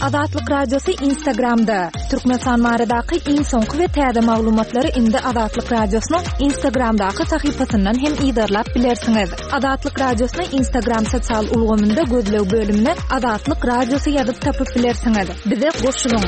Azatlyk Radiosu Instagramda. Türkmenistan maradaky iň soňky we täze maglumatlary indi Azatlyk Radiosynyň Instagramdaky sahypasyndan hem ýydarlap bilersiňiz. Azatlyk Radiosynyň Instagram sosial ulgamynda gözlew bölümine Azatlyk Radiosu ýazyp tapyp bilersiňiz. Bize goşulyň.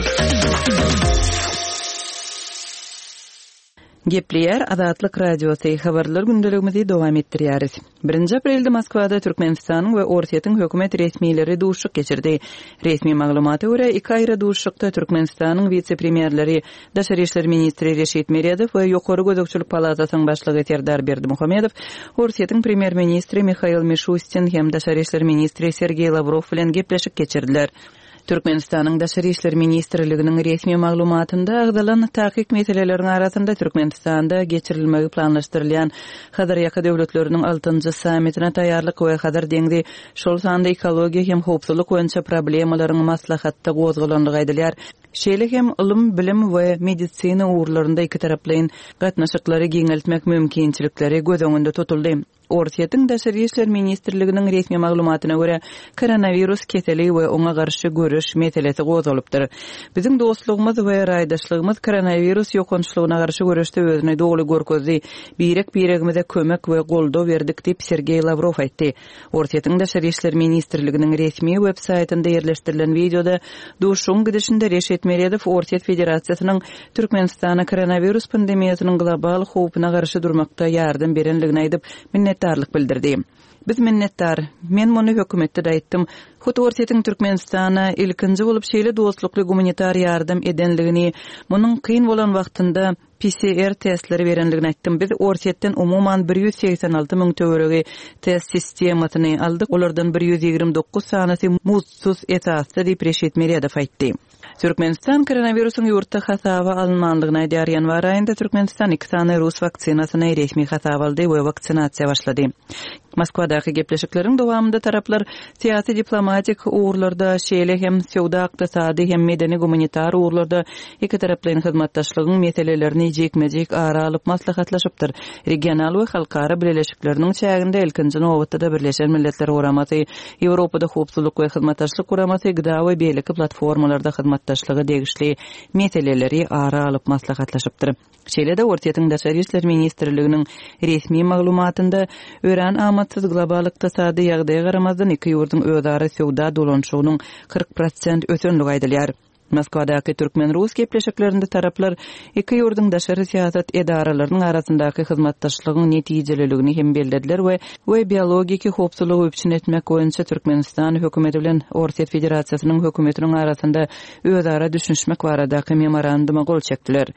Gepleyer Azatlyk Radiosu habarlar gündeligimizi dowam etdirýäris. 1 aprelde Moskwada Türkmenistanyň we Orsiýetiň hökümet resmiýetleri duşuk geçirdi. Resmi maglumata görä 2 aýra duşukda Türkmenistanyň vice-premierleri, Daşary işler ministri Reşit Meredow we Ýokary Gözekçilik palatasynyň başlygy Serdar Berdimuhammedow, Orsiýetiň premier ministri Mikhail Mishustin hem Daşary işler ministri Sergey Lavrov bilen gepleşik geçirdiler. Türkmenistanyň Daşary işler ministrliginiň resmi maglumatynda agdalan takyk meseleleriň arasynda Türkmenistanda geçirilmegi planlaşdyrylýan Hadar ýaka döwletleriniň 6-njy sammitine taýýarlyk we Hadar deňdi şol sanda ekologiýa hem howpsuzlyk boýunça problemalaryň maslahatda gozgalanlygy aýdylýar. Şeýle hem ilim, bilim we medisina uğurlarynda iki taraplaryň gatnaşyklary giňeltmek mümkinçilikleri göz öňünde tutuldy. Orsiýetiň Daşary işler ministrliginiň resmi maglumatyna görä koronavirus keteli we oňa garşy görüş meselesi gozalypdyr. Biziň dostlugymyz we raýdaşlygymyz koronavirus ýokançlygyna garşy görüşde özüne dogly görkezdi. Birek-biregimize kömek we goldaw berdik diýip Sergey Lavrov aýtdy. Orsiýetiň Daşary işler ministrliginiň resmi web saýtynda ýerleşdirilen videoda duşuň gidişinde Reşit Meredow Orsiýet Federasiýasynyň Türkmenistana koronavirus pandemiýasynyň global howpuna garşy durmakda ýardam berenligini aýdyp minnetdarlyk bildirdi. Biz minnetdar. Men muny hökümetde de aýtdym. Hut Orsiýetiň Türkmenistana ilkinji bolup şeýle dostlukly humanitar ýardam edenligini, munyň kyn bolan wagtynda PCR testleri berenligini aýtdym. Biz Orsiýetden umuman 186 000 töweregi test sistematyny aldyk. Olardan 129 sanasy muzsuz esasda diýip Reşit Meredow aýtdy. Türkmenistan koronavirusyň ýurtda hasaby alınmanlygyna dair ýanwar aýynda Türkmenistan 2 sany rus waksinasyny resmi hasap aldy we vaksinasiýa başlady. Moskwadaky gepleşikleriň dowamında taraplar siýasy diplomatik uğurlarda şeýle hem sowda ykdysady hem medeni humanitar uğurlarda iki taraplaryň hyzmatdaşlygynyň meselelerini jekmejek ara alyp maslahatlaşypdyr. Regional we halkara birleşikleriniň çäginde ilkinji nowatda Birleşen Milletler Guramasy, Ýewropada howpsuzlyk we hyzmatdaşlyk guramasy gyda we beýleki platformalarda hyzmatdaşlygy degişli meseleleri ara alyp maslahatlaşypdyr. Şeýle-de Orsiýetiň Daşary işler ministrliginiň resmi maglumatynda ören amatsız global ykdysady ýagdaýa garamazdan iki ýurduň özara sowda dolanşygynyň 40% ösenligi aýdylýar. Moskwadaky Türkmen-Rus gepleşiklerinde taraplar iki ýurduň daşary siýasat edaralarynyň arasyndaky hyzmatdaşlygyň netijelerligini hem bellädiler we biologiki howpsuzlygy üçin etmek boýunça Türkmenistan hökümeti bilen Orsiýet Federasiýasynyň hökümetiniň arasynda özara düşünmek baradaky memoranduma gol çekdiler.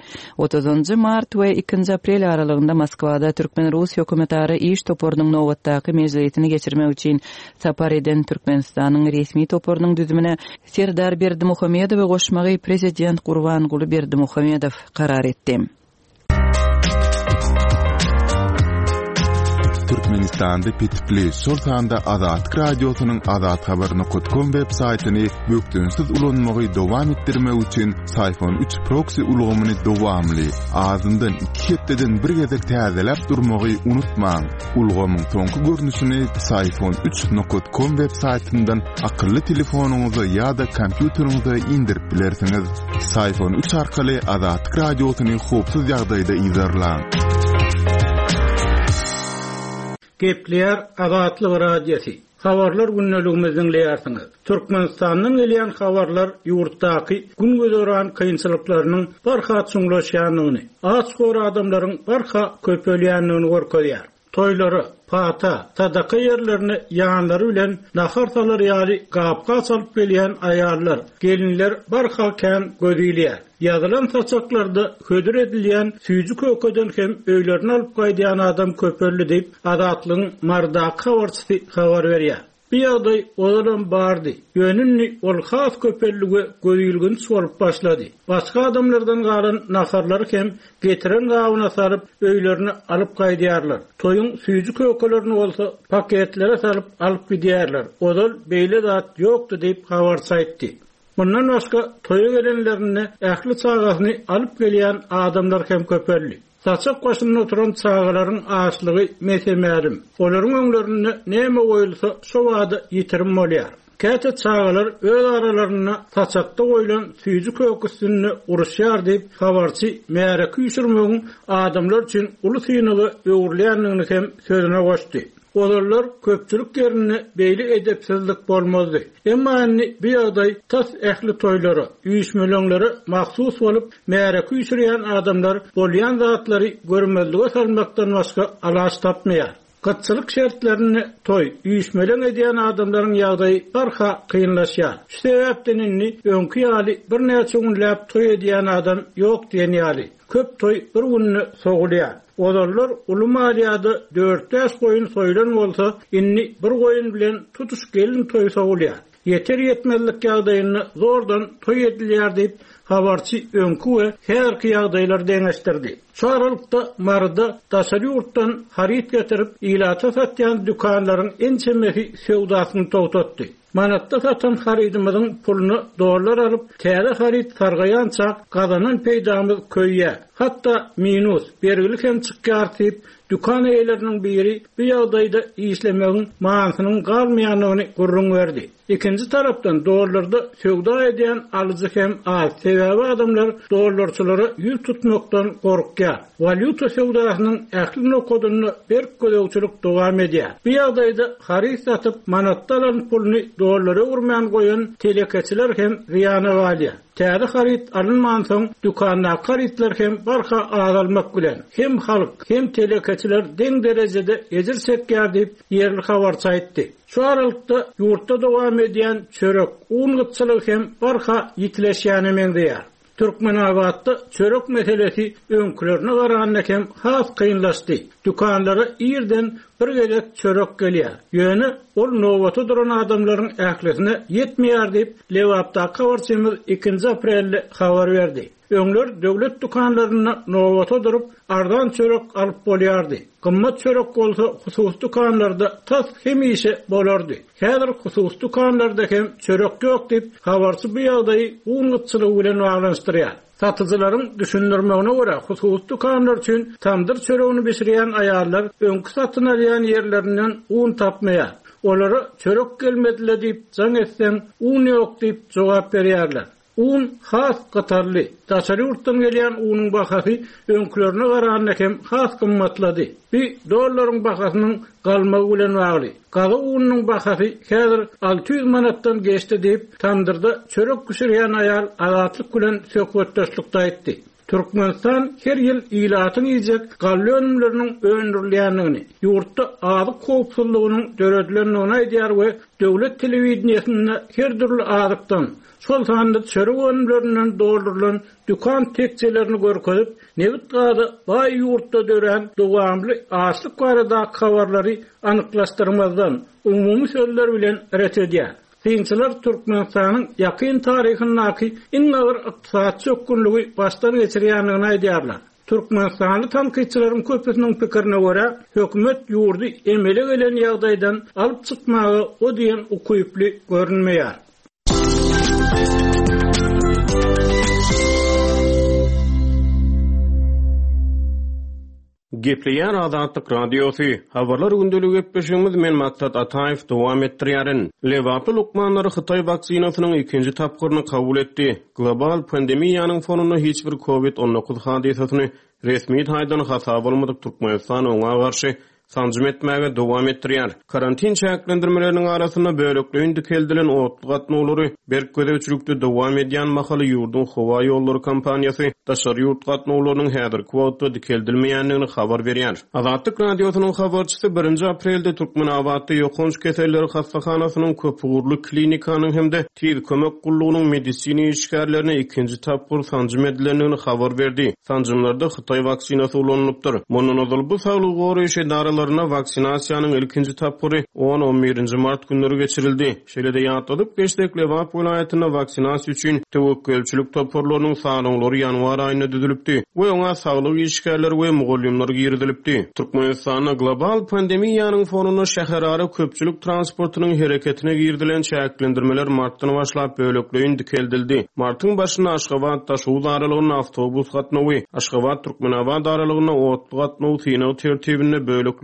30 mart we 2 aprel aralygynda Moskwada Türkmen-Rus hökümetleri iş toporunyň nowatdaky mejlisini geçirmek üçin sapar eden Türkmenistanyň resmi toporunyň düzümine Serdar Berdimuhammedow goşmagy prezident Gurbanguly Berdimuhammedow karar etdi. Türkmenistan'da pitipli şol sanda Azatlyk Radiosynyň azathabar.com web saýtyny bökdünsiz ulanmagy dowam etdirmek üçin Sayfon 3 proxy ulgamyny dowamly azyndan 2 hepdeden bir gezek täzelep durmagy unutmaň. Ulgamyň soňky görnüşini sayfon3.com web saýtyndan akylly telefonuňyza ýa-da kompýuteriňize indirip bilersiňiz. Sayfon 3 arkaly Azatlyk Radiosyny howpsuz ýagdaýda izlerläň. Gepleyer Azatlyk Radiosu. Habarlar günneligimizden leýärsiňiz. Türkmenistanyň elýän habarlar ýurtdaky gün gözoran kynçylyklarynyň barha çuňlaşýanyny, açgor adamlaryň barha köpelýänligini görkezýär. Toylary, pata, sadaka yerlerini ýanlary bilen nahartalar ýaly gapga salyp gelýän aýallar, gelinler barha kän gödýülýär. Ýazylan saçaklarda hödür edilýän süýji kökeden hem öýlerini alyp gaýdýan adam köpelli diýip Azatlygyň mardaky habarçysy habar berýär. Bir ýagdaý olaram bardy. Ýönünni ol has köpelligi gödýülgün sorup başlady. Başga adamlardan galan naharlar hem getiren gawyna saryp öýlerini alyp gaýdýarlar. Toyun süýji kökelerini bolsa paketlere salyp alyp gidýärler. Odal beýle zat ýokdy diýip habar saýtdy. Bundan başga toya gelenlerini ähli çağasyny alyp gelýän adamlar hem köpelli. Saçak başynda oturan çağalaryň açlygy mesemärim. Olaryň öňlerinde näme goýulsa şo wada ýitirim bolýar. Käte çağalar öz aralarına taçakta goýulan süýjü köküsini uruşýar diýip habarçy märe küýsürmegiň adamlar üçin uly synygy öwürleýändigini hem sözüne goşdy. Olarlar köpçülük yerini beýli edepsizlik bolmazdy. Emma bir ýagdaý tas ähli toýlary, üýüşmelöňleri mahsus bolup märe küýsürýän adamlar bolýan zatlary görmezlige salmakdan başga alaç tapmaýar. Katçılık şertlerini toy, üýüşmeleň edýän adamlaryň ýagdaýy barha kynlaşýar. Şu sebäpden öňkü ýaly bir näçe günläp toy edýän adam ýok diýen ýaly. Köp toy bir günni sogulýar. Olarlar uly maliýady 4-5 goýun soýlan bolsa, inni bir goýun bilen tutuş gelin toy sogulýar. Yeter yetmezlik ýagdaýyny zordan toy edilýär diýip habarçy öňkü we herki ýagdaýlar deňeşdirdi. Şu aralykda Marda daşary ýurtdan harit getirip ilata satýan dükanlaryň ençemehi sewdasyny togtatdy. Manatda satan haridymyzyň pulunu dolar alyp, täze harit targaýança gazanan peýdamyz köýýär. Hatda minus bergilik hem çykýar diýip dükan eýleriniň biri bu ýagdaýda işlemegiň manasynyň galmaýanyny gurrun berdi. İkinci tarapdan dolarlarda sewda edýän alyjy hem az. Sebäbi adamlar dolarçylary ýüz tutmakdan gorkýar. Valyuta sewdasynyň ähli nokodyny bir ködöwçülük dowam edýär. Bu ýagdaýda harit satyp manatdalan pulny dolara urmayan goýan telekeçiler hem ziýana walýar. Täze harit alynman soň dükanda haritler hem barha azalmak bilen hem halk hem telekeçiler deň derejede ejir çekýär diýip ýerli habarçy aýtdy. Şu aralykda ýurtda dowam edýän çörek, un gytçylygy hem barha ýitleşýäni meňdeýär. Türkmenawatda çörek meselesi öňkülerine garanyna hem has kynlaşdy. Dükanlara ýerden bir gelek çörek gelýär. Ýöne ol nowata duran adamlaryň ählisine ýetmeýär diýip Lewapda habarçymyz 2 aprelde habar berdi. Öňler döwlet dükanlaryna nowata durup ardan çörek alyp bolýardy. Gymmat çörek bolsa hususy dükanlarda tas hemişe bolardy. Häzir hususy dükanlarda hem çörek ýok diýip habarçy bu ýagdaýy uňutçylygy bilen baglanşdyrýar. Satyjylaryň düşündirmegine görä hususy dükanlar üçin tamdyr çöregini bişirýän aýallar öňkü satyn alýan ýerlerinden un tapmaýar. Olara çörek gelmedile diýip jaň etsen un ýok diýip jogap berýärler. Un has qatarly. Daşary ýurtdan gelýän unyň bahasy öňkülerine garanyna hem has gymmatlady. Bir dollaryň bahasynyň galmagy bilen bagly. Gaza unyň bahasy häzir 600 manatdan geçdi diýip tandyrda çörek pişirýän aýal azatlyk bilen söhbetdeşlikde aýtdy. Türkmenistan her ýyl ilatyň ýyjek gally önümleriniň öňdürilýändigini, ýurtda azyk howpsuzlygynyň döredilendigini aýdýar we döwlet telewizionyny her türlü azykdan şol sanda çörek önümlerinden doldurulan dükan tekçelerini görkezip, nevit gaza baý ýurtda dören dowamly açlyk barada habarlary anyklaşdyrmazdan umumy sözler bilen ret edýär. Kynçylar Türkmenistanyň ýakyn taryhyny iň agyr ykdysat çökünligi başdan geçirýändigini aýdýarlar. Türkmenistanly tanqidçilaryň köpüsiniň pikirine görä, hökümet ýurdy emele gelen ýagdaýdan alyp çykmagy o diýen ukuyply görünmeýär. Gepleýän Azatlyk radiosy. Habarlar gündelik gepleşigimiz men Maksat Ataýew dowam etdirýärin. Lewaply lukmanlary Hytaý waksinasynyň 2-nji tapgyryny kabul etdi. Global pandemiýanyň fonuna hiç bir COVID-19 hadisasyny resmi taýdan hasap bolmadyk Türkmenistan oňa garşy sanjym etmäge dowam etdirýär. Karantin çäklendirmeleriniň arasyna bölekleýin dikeldilen otly gatnawlary berk gödäwçilikde dowam edýän mahaly ýurdun howa ýollary kampaniýasy daşary ýurt gatnawlarynyň häzir kwota dikeldilmeýändigini habar berýär. Azatlyk radiosynyň habarçysy 1 aprelde Türkmenawatda ýokunç keselleri hastahanasynyň köpügürlü klinikanyň hemde tiz kömek gullugynyň medisini işgärlerine 2-nji tapgyr sanjym edilendigini habar berdi. Sanjymlarda Hytaý vaksinasy ulanlypdyr. Munun bu saglyk goraýşy daralarına vaksinasiýanyň ilkinji tapgyry 10-11 mart günleri geçirildi. Şeýle-de ýatladyp geçdik Lewap vilayatyna vaksinasiýa üçin tewekkelçilik toporlarynyň sanaňlary ýanwar aýyna düzülipdi we oňa saglyk işgärleri we mugallimler girdilipdi. Türkmenistanyň global pandemiýanyň fonuna şäherara köpçülik transportunyň hereketine girdilen çäklendirmeler martdan başlap bölekleýin dikeldildi. Martyň başyna Aşgabat taşuw daralygyna awtobus gatnawy, Aşgabat Türkmenawat daralygyna otly gatnaw synaw tertibinde bölekleýin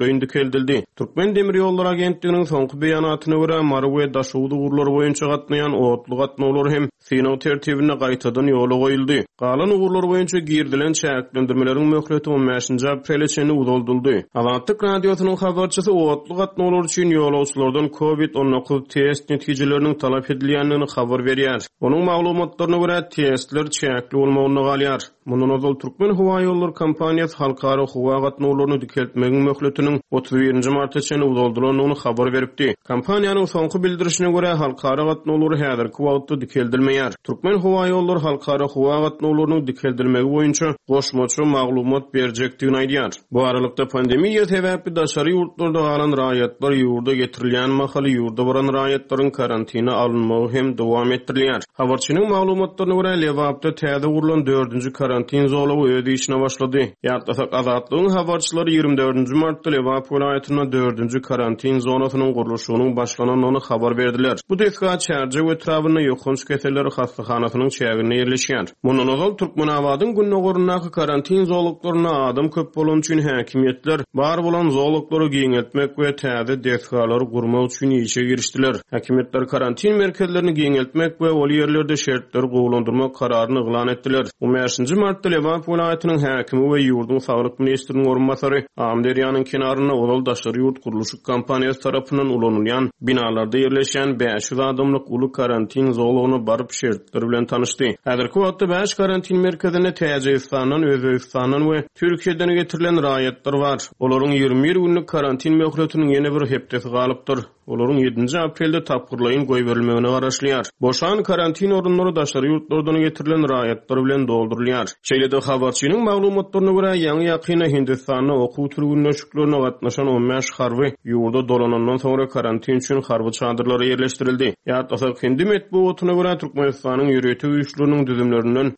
dikeldildi. Türkmen Demir Yolları Agentliginiň soňky beýanatyna görä Marwe daşuwdy uğurlar boýunça gatnaýan otly gatnawlar hem Sino tertibine gaýtadan ýola goýuldy. Galan uğurlar boýunça girdilen çäklendirmeleriň möhleti 15-nji aprele çenli udolduldy. Azatlyk radiosynyň habarçysy otly gatnawlar üçin ýolawçylardan COVID-19 test netijeleriniň talap edilýändigini habar berýär. Onuň maglumatlaryna görä testler çäkli bolmagyny galýar. Mundan öňe Türkmen Howa Ýolları kompaniýasy halkara howa gatnawlaryny dikeltmegiň möhletiniň 31-nji martda çenli udoldulygyny habar beripdi. Kompaniýanyň soňky bildirişine görä halkara gatnawlary häzirki wagtda dikeldilmeýär. Türkmen Howa Ýolları halkara howa gatnawlaryny dikeldilmegi boýunça goşmaçy maglumat berjekdigini aýdýar. Bu aralykda pandemiýa sebäpli daşary ýurtlarda galan raýatlar ýurda getirilýän mahaly ýurda baran raýatlaryň karantina alınmagy hem dowam etdirilýär. Habarçynyň maglumatlaryna görä Lewapda täze gurulan 4-nji karantin zolagy öýde işine başlady. Ýa-da Azatlygyň habarçylary 24-nji martda Lewap vilayatyna 4-nji karantin zonasynyň gurulşynyň başlananyny habar berdiler. Bu desga Çärje we Trabyna ýokunç keseleri hastahanasynyň çägine ýerleşýär. Mundan öňe Türkmenabadyň günnägorundaky karantin zolaklaryna adam köp bolan üçin häkimetler bar bolan zolaklary giňeltmek we täze desgalary gurmak üçin işe girişdiler. Häkimetler karantin merkezlerini giňeltmek we ol ýerlerde şertleri gowlandyrmak kararyny eglan etdiler. 15-nji martda Lewap vilayatynyň häkimi we ýurdun saglyk ministriniň orunbasary Amderyanyň kenaryna Oral daşary ýurt gurulşy kompaniýasy tarapyndan ulanylýan binalarda ýerleşen 500 adamlyk uly karantin zolagyna baryp şertleri bilen tanışdy. Häzirki wagtda 5 karantin merkezine Täjikistan, Özbegistan we Türkiýeden getirilen raýatlar bar. Olaryň 21 günlük karantin möhletiniň ýene bir hepdesi galypdyr. Olaryň 7-nji aprelde tapgyrlaýyn goý berilmegine garaşlýar. Boşan karantin orunlary daşary ýurtlardan getirilen raýatlar bilen doldurulýar. Şeýlede habarçynyň maglumatlaryna görä ýaňy ýakyna Hindistanyň okuw türgünleşiklerine gatnaşan 15 harby ýurda dolanandan soňra karantin üçin harby çadyrlary ýerleşdirildi. Ýa-da Hindi medeniýetyne görä Türkmenistanyň ýöretim güýçleriniň düzümlerinden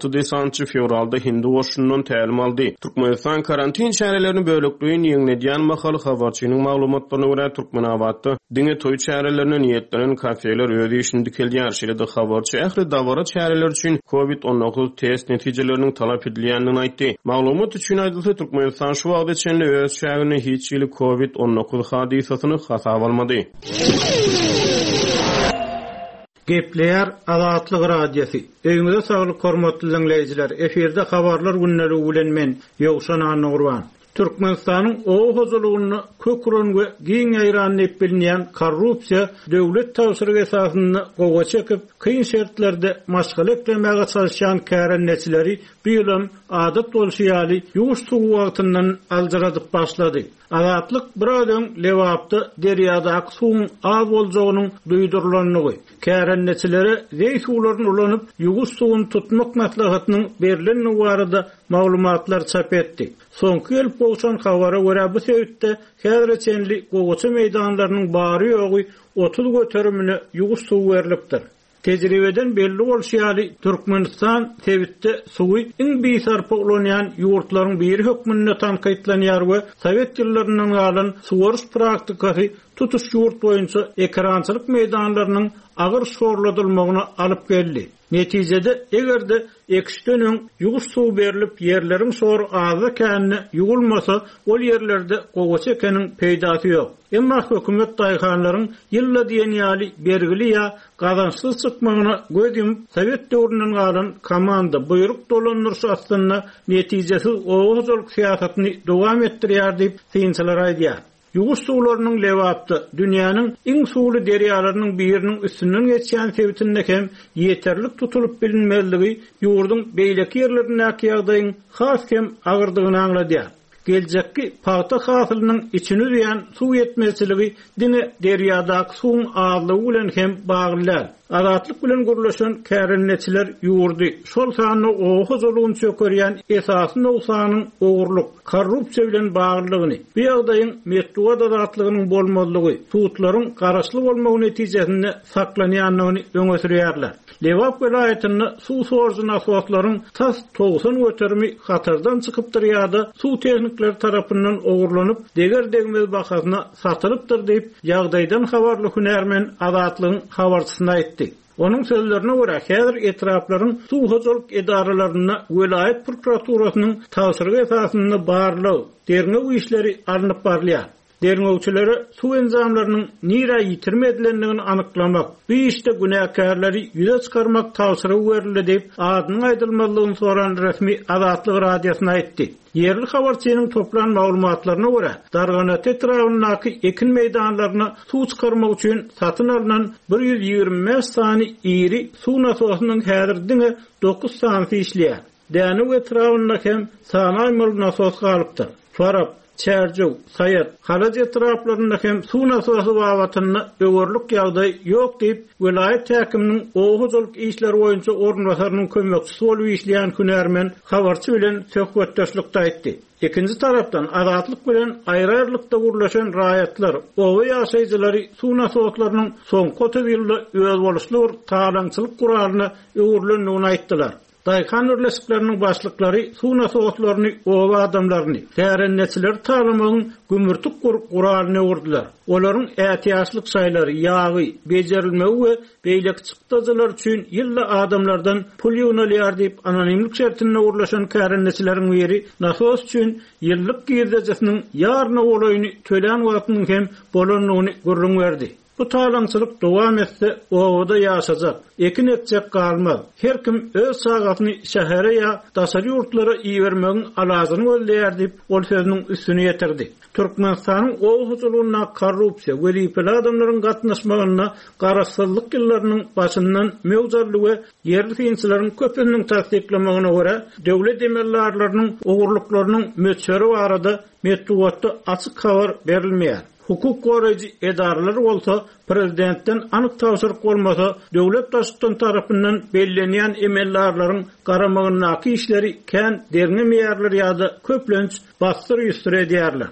16 fevralda Hindi goşunundan tälim aldy. Türkmenistan karantin çärelerini bölekliğin ýeňledýän mahaly habarçynyň maglumatlaryna görä Türkmenabadda diňe toý çärelerine niýetlenen kafeler öýde işini dikelýär. Şeýle-de habarçy ähli dawara çäreler üçin COVID-19 test netijeleriniň talap edilýändigini aýtdy. Maglumat üçin aýdylsa Türkmenistan şu wagtda çenli öz şäherine hiç ýyly COVID-19 hadisasyny hasaba almady. Gepleýär Azatlyk radiosi. Öňüňizde saglyk hormatly dinleýijiler. Eferde habarlar günneligi bilen men Ýowşan Anurwan. Türkmenistanyň o hozurlugyny köküren we giň aýranyny bilinýän korrupsiýa döwlet täsiri esasyny gowa çekip kyn şertlerde maşgul etmäge çalışan kärenneçileri bilim adat bolşýaly ýuwuş suw wagtyndan aldyradyp başlady. Azatlyk biradyn Lewapda derýadaky suwun az boljagynyň duýdurulanyny kärenneçilere zeý suwlaryny ulanyp ýuwuş suwuny tutmak maslahatynyň berileni barada maglumatlar çap etdi. Soňky ýyl bolşan habara görä bu sebäpde häzirçenli gowaça meýdanlarynyň bary ýogy 30 göterümine ýuwuş suw berilipdir. Tejribeden belli bolşýaly Türkmenistan sebäpde suwy iň beýsarpy ulanýan ýurtlaryň biri hökmünde tanqidlenýär we Sowet ýyllarynyň galan suwaryş praktikasy tutuş ýurt boýunça ekrançylyk meýdanlarynyň agyr şorladylmagyna alyp geldi. Netijede egerde ekşdönüň ýuwuş suw berilip ýerleriň şor azy känni ýugulmasa ol ýerlerde gowaça ekeniň peýdasy ýok. Emma hökümet daýhanlaryň ýylla diýen ýaly bergili ýa gazançsız çykmagyna gödüm Sowet döwründen galan komanda buyruk dolandyrsy aslynda netijesi owuzlyk siýasatyny dowam etdirýär diýip synçylar aýdýar. Ýuwuş suwlarynyň Lewapda dünýäniň iň suwly derýalarynyň biriniň üstünden geçýän sebäpinde hem ýeterlik tutulup bilinmezligi ýurdun beýleki ýerlerindäki ýagdaýyň has hem agyrdygyny aňladýar. Geljekki paýta hasylynyň içini üýän suw ýetmezligi dine derýadaky suwun azlygy bilen hem baglanýar. Azatlyk bilen gurulşan kärenneçiler ýurdy. Şol sany o huzurlugyny çökerýän esasy nowsanyň ogurluk, korrupsiýa bilen baglygyny, bu ýagdaýyň medeniýet azatlygynyň bolmalygy, suwtlaryň garaşly bolmagy netijesinde saklanýanyny öňe sürýärler. Lewap vilayatyny suw sorjun aswatlaryň tas 90 götermi hatardan çykypdyr ýa-da suw tehnikleri tarapyndan ogurlanyp deger degmez bahasyna satylypdyr diýip ýagdaýdan habarly hünärmen Azatlygyň habarçysyna aýtdy. etdi. Onun sözlerine göre häzir etraflaryň suwhujuluk edaralaryna vilayet prokuraturasynyň tawsyrgy esasynda barlygy derňe bu işleri alınıp barlýar. Derňewçilere suw enzamlarynyň nira ýitirmedilendigini anyklamak, bu işte günäkärleri ýüze çykarmak tawsyry berildi diýip adyny aýdylmalygyny soran resmi Azatlyk radiosyna aýtdy. Yerli habarçynyň toplan maglumatlaryna görä, Darganat etrawynyňky ekin meýdanlaryna suw çykarmak üçin satyn alynan 125 sany iri suw nasosynyň häzirdiňe 9 sany işleýär. Däne etrawynyňda hem sanaýmaly nasos galypdyr. Farap, Çerjow, Sayat, Halac etraflarında hem suw nasosy babatyny öwürlük ýagdaý ýok diýip vilayet häkiminiň oğuzuluk işleri boýunça ornbasarynyň kömekçisi bolup işleýän hünärmen habarçy bilen söhbetdeşlikde aýtdy. Ikinci tarapdan azatlyk bilen aýrarlykda gurlaşan raýatlar, owa ýaşaýjylary suw nasoslarynyň soňky 30 ýylda öz boluşly bir taýlançylyk guralyna öwürlendigini aýtdylar. Daýkan örleşikleriniň başlyklary suw nasoslaryny, owa adamlaryny, tärenneçiler taýlamagyň gümürtük guralyny öwürdiler. Olaryň ätiýaşlyk şaýlary, ýagy, bejerilmegi we beýlek çykdyjylar üçin ýylla adamlardan pul ýöňelýär diýip anonimlik şertine urlaşan tärenneçileriň biri nasos üçin ýyllyk giýdejesiniň ýarna olaýyny tölen wagtynyň hem bolanlygyny görüň berdi. Bu taýlançylyk dowam etse, owada ýaşajak, ekin etjek galmaz. Her kim öz sagatyny şähere ýa daşary ýurtlara iýermegiň alazyny gözleýär diýip ol sözüniň üstüne ýetirdi. Türkmenistanyň oğuzulugyna korrupsiýa we ripel adamlaryň gatnaşmagyna garaşsyzlyk ýyllarynyň başyndan mewjudlygy we yerli finçilerin köpüniň tasdiklamagyna görä, döwlet emellarlarynyň ogurlyklarynyň möçeri barada metduatda açyk habar berilmeýär. Hukuk goraýjy edaralar bolsa, prezidentden anyk tawsyryk bolmasa, döwlet başçysynyň tarapyndan bellenýän emellarlaryň garamagynaky işleri kän derňemeýärler ýa-da köplenç bastyr ýüstür edýärler.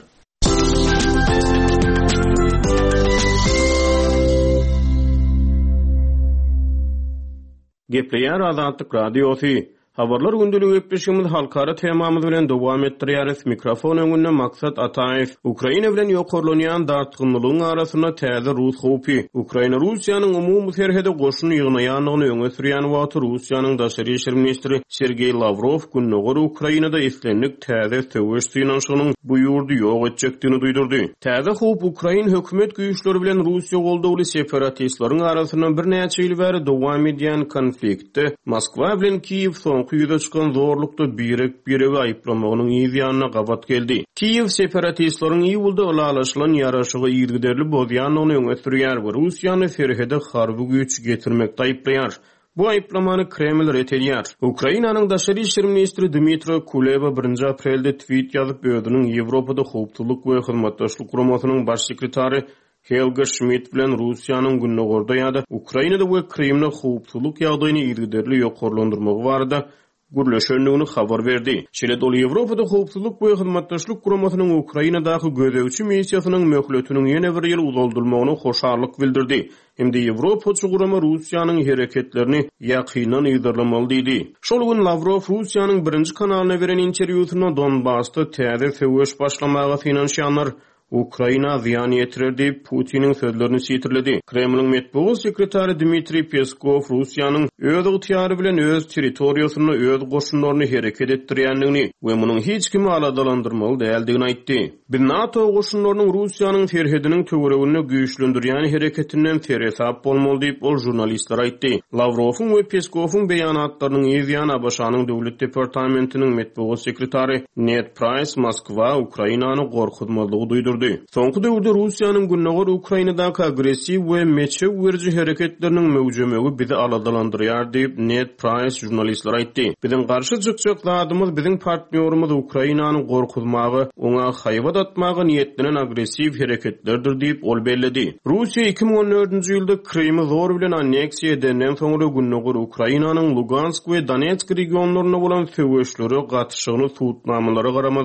Gepleýär Azatlyk radiosy. Habarlar gündülügi öpüşimiz halkara temamız bilen dowam etdirýäris. Mikrofon öňünde Maksat Ataýew. Ukraina bilen ýokurlanýan dartgynlygyň arasyna täze Rus howpy. Ukraina Russiýanyň umumy serhede goşun ýygnaýanlygyny öňe sürýän wagty Russiýanyň daşary işler ministri Sergey Lavrov günnägör Ukrainada islenlik täze söwüş synaşygynyň bu ýurdu ýok etjekdigini duýdurdy. Täze howp Ukraina hökümet güýçleri bilen Russiýa goldagly separatistlaryň arasyna bir näçe ýyl bäri dowam edýän konfliktde Moskwa bilen Kiýew Kuyda çıkan zorlukda birek ayıplamagynyň ýa-da gabat geldi. Kiýew separatistlaryň ýylda alalaşylan ýaraşygy ýergiderli bolýanyny öňe sürýär we Russiýany serhede harby güýç getirmekde aýplaýar. Bu aýplamany Kreml ret edýär. Ukrainanyň daşary işler ministri Dmitro Kuleba 1 aprelde tweet ýazyp öýdüniň Ýewropada howpsuzlyk we hyzmatdaşlyk guramasynyň baş sekretary Helga Schmidt bilen Russiýanyň günnägörde ýa-da Ukrainada we Krimde howpsuzlyk ýagdaýyny ýergiderli ýokurlandyrmagy barada gürleşenligini habar berdi. Şeýle dol Ýewropada howpsuzlyk we hyzmatdaşlyk guramasynyň Ukrainadaky gözegçi missiýasynyň möhletiniň ýene bir ýyl uzaldylmagyna hoşarlyk bildirdi. Hemde Ýewropa gurama Russiýanyň hereketlerini ýakynan ýygdyrlamaly diýdi. Şol gün Lavrov Russiýanyň 1-nji kanalyna beren interwýusyna Donbassda täze söwüş başlamagy finansiýanlar Ukraina ziyan yetirir diýip Putiniň sözlerini sitirledi. Kremliň medeniýet sekretary Dmitri Peskov Russiýanyň öz ýaşary bilen öz territoriýasyny öz goşunlaryny hereket etdirýändigini we munyň hiç kimi aladalandyrmaly däldigini aýtdy. Bir NATO goşunlarynyň Russiýanyň serhediniň töweregini güýçlendirýän hereketinden teresap bolmaly diýip ol jurnalistlere aýtdy. Lavrowyň we Peskowyň beýanatlarynyň ýa-da Abaşanyň döwlet departamentiniň medeniýet sekretary Ned Price Moskwa Ukrainany gorkutmalygy duýdurdy. Soňky döwürde Russiýanyň günnägör Ukrainadaky agressiw we meçe werji hereketläriniň möwjemegi bizi aladalandyrýar diýip Ned Price jurnalistlere aýtdy. Biziň garşy çykjak zadymyz biziň partnerimiz Ukrainany gorkutmagy, oňa haýbat atmagy niýetlenen agressiw hereketlerdir diýip ol belledi. Russiýa 2014-nji ýylda Krimi zor bilen anneksiýa edenden soňra günnägör Ukrainanyň Lugansk we Donetsk regionlaryna bolan söwüşleri gatnaşygyny tutmamalary garamazdan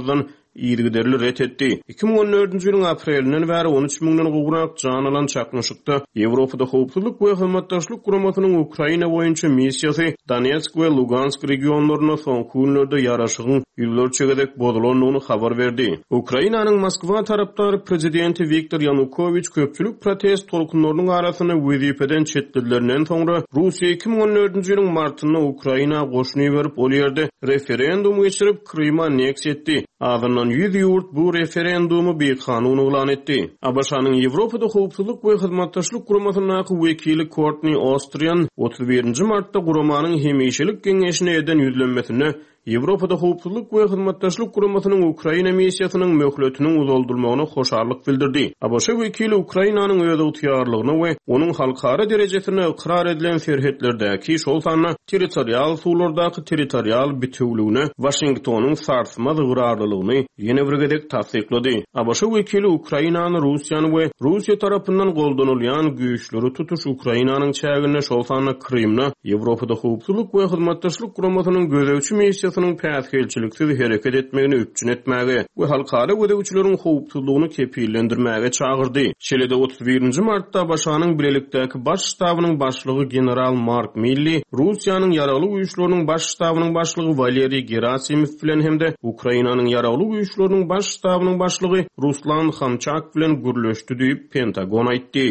ýergiderli ret etdi. 2014-nji ýylyň aprelinden bäri 13 000-den gowrak jan alan çakmyşykda Ýewropada howpsuzlyk we hyzmatdaşlyk guramatynyň Ukraina boýunça missiýasy Donetsk we Lugansk regionlaryna soňky günlerde ýaraşygyň ýyllar çegedek bodulanlygyny habar berdi. Ukrainanyň Moskwa tarapdary prezidenti Viktor Yanukovych köpçülük protest tolkunlarynyň arasyny wezipeden çetdirlerinden soňra Russiýa 2014-nji ýylyň martynda Ukraina goşuny berip ol ýerde referendum geçirip Kryma anneksiýa etdi. Azyndan 100 ýurt bu referendumy bir kanun ulan etdi. Abaşanyň Ýewropada howpsuzlyk we hyzmatdaşlyk guramatynyň wekili Courtney Austrian 31-nji martda guramanyň hemişelik geňeşine eden ýüzlenmesine Ýewropada howpsuzlyk we hyzmatdaşlyk guramatynyň Ukraina missiýasynyň möhletiniň uzaldylmagyna hoşarlyk bildirdi. Abaşa wekili Ukrainanyň öz ýetýärligine we onuň halkara derejesine ikrar edilen serhetlerdäki şol sanyna territorial suwlardaky territorial bütünligine Washingtonyň sarsmaz gurarlylygyny ýene bir gedek tasdiklady. Abaşa wekili Ukrainany Russiýany we Russiýa tarapyndan goldanylýan güýçleri tutuş Ukrainanyň çägine şol sanyna Krymna Ýewropada howpsuzlyk we hyzmatdaşlyk guramatynyň gözäwçi missiýasynyň päsgelçiliksiz hereket etmegini üpçün etmäge we halkara ödegçileriň howpsuzlygyny kepillendirmäge çağırdy. Şeýle-de 31-nji martda başanyň bilelikdäki baş ştabynyň başlygy general Mark Milley, Russiýanyň ýaraly güýçleriniň baş ştabynyň başlygy Valeriy Gerasimow bilen hemde Ukrainanyň ýaraly güýçleriniň baş ştabynyň başlygy Ruslan Khamchak bilen gürleşdi diýip Pentagon aýtdy.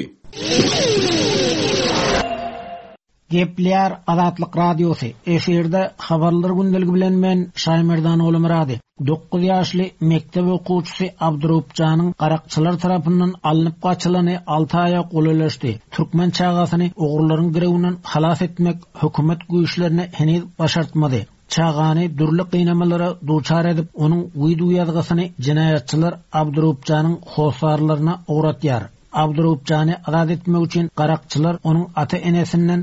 Gepler Azatlyk Radiosu. Eferde habarlar gündeligi bilen men Şaýmerdan oğlum Murady. 9 ýaşly mektep okuwçysy Abdurupjanyň garakçylar tarapyndan alınıp gaçylany 6 aya goleleşdi. Türkmen çağasyny ogurlaryň girewinden halas etmek hökümet güýçlerine heniz başartmady. Çağany durly gynamalara duçar edip onuň uýdu ýazgysyny jinayatçylar Abdurupjanyň hosarlaryna uğratýar. Abdurupjany azat etmek üçin garakçylar onuň ata-enesinden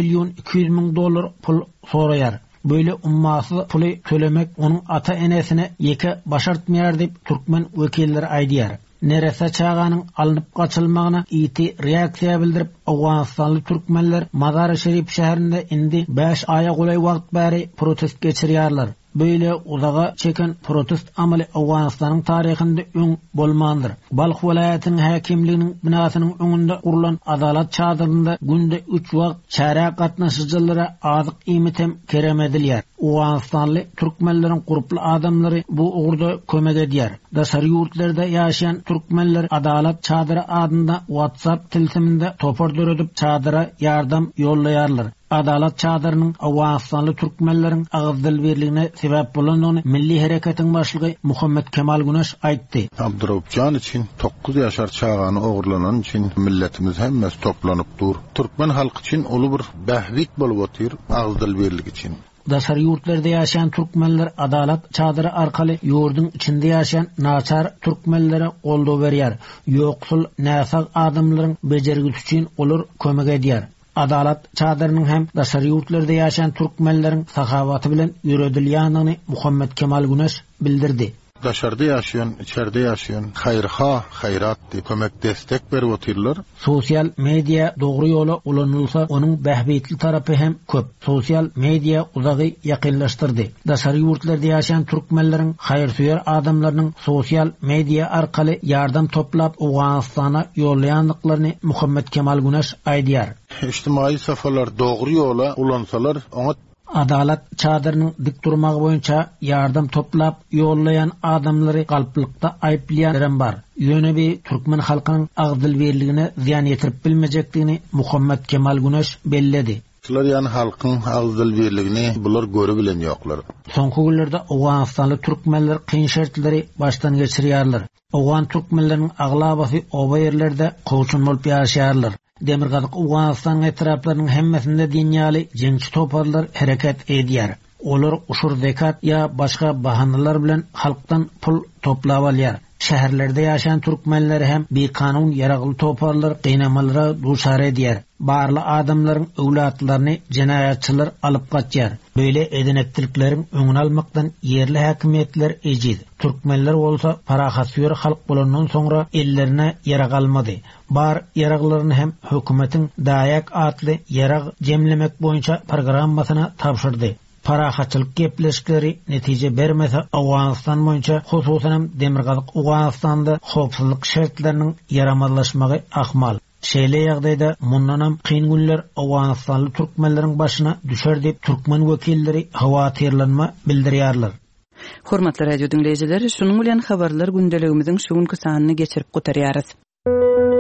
$1.200.000 pul soraýar. Böyle ummasy puly tölemek onuň ata-enesine ýeke başartmaýar diýip türkmen wekilleri aýdýar. Nerese çağanyň alınıp gaçylmagyna iti reaksiýa bildirip Awganistanly türkmenler Mazar-ı Şerif şäherinde indi 5 aya golay wagt bäri protest geçirýärler. Böyle uzağa çeken protest amaly Awganistanyň taryhynda öň bolmandyr. Balx welaýatynyň häkimliginiň binasynyň öňünde kurulan adalat çadyrynda günde 3 wagt çärak gatnaşyjylara azyk imitem kerem edilýär. Awganistanly türkmenleriň guruply adamlary bu ugurda kömek edýär. Daşary ýurtlarda ýaşaýan türkmenler adalat çadyry adynda WhatsApp tilsiminde topar döredip çadyra ýardam ýollaýarlar. Adalat çadyrynyň Awganistanly türkmenleriň agyzdil birligine sebäp bolanyny milli hereketiň başlygy Muhammed Kemal Güneş aýtdy. Abdurupjan için 9 ýaşar çağany ogurlanan için milletimiz hemmesi toplanıp dur. Türkmen halky için ulu bir bähwit bolup otyr agyzdil birlig için. Daşary ýurtlarda ýaşaýan türkmenler adalat çadyry arkaly ýurduň içinde ýaşaýan naçar türkmenlere goldaw berýär. Ýoksul näsag adamlaryň bejergisi üçin olar kömek edýär. Adalat çadyrynyň hem daşary ýurtlarda ýaşaýan türkmenleriň sahawaty bilen ýöredilýäni Muhammed Kemal Güneş bildirdi. Daşarda ýaşaýan, içeride ýaşaýan haýrha, haýrat diýip kömek destek berip otyrlar. Sosial media dogry ýola ulanylsa, onuň bähbetli tarapy hem köp. Sosial media uzagy ýakynlaşdyrdy. Daşary ýurtlarda ýaşaýan türkmenleriň haýyrsuýar adamlarynyň sosial media arkaly ýardam toplap Awganistana ýollaýanlyklaryny Muhammed Kemal Güneş aýdýar. İçtimai safalar dogry ýola ulansalar, oňa adalat çadyrynyň dik durmagy boýunça ýardam toplap ýollaýan adamlary galplykda aýplaýan bar. Ýönebi türkmen halkynyň agdyl berligine ziýan ýetirip bilmejekdigini Muhammed Kemal Güneş belledi. Şular ýani halkyň agdyl berligini bular göre bilen ýoklar. Soňky günlerde Awganistanly türkmenler kyn şertleri başdan geçirýärler. Awgan türkmenleriň aglabasy oba ýerlerde gowçun bolup ýaşaýarlar. Demirgazyk Awganistanyň etraplarynyň hemmesinde dinýaly jeňçi toparlar hereket edýär. Olar uşur zekat ýa başga bahanalar bilen halkdan pul toplap alýar. Şäherlerde ýaşaýan türkmenler hem bir kanun ýaragly toparlar gynamalara duçar edýär. Barly adamlaryň öwlatlaryny jinayatçylar alyp gaçýar. Böyle edenektirlikleriň öňüni almakdan yerli häkimetler ejid. Türkmenler bolsa parahasyýar halk bolandan soňra ellerine ýarag almady. Bar ýaraglaryny hem hökümetiň daýak atly ýarag jemlemek boýunça programmasyna tapşyrdy. parahaçylyk gepleşikleri netije bermese Awganistan boýunça hususan demirgazyk Awganistanda howpsuzlyk şertleriniň yaramazlaşmagy ahmal. Şeýle ýagdaýda mundanam kyn günler Awganistanly türkmenleriň başyna düşer diýip türkmen wekilleri hawatyrlanma bildirýärler. Hormatly radio dinleýijiler, şunuň bilen habarlar gündeligimiziň şu günkü sanyny geçirip gutarýarys.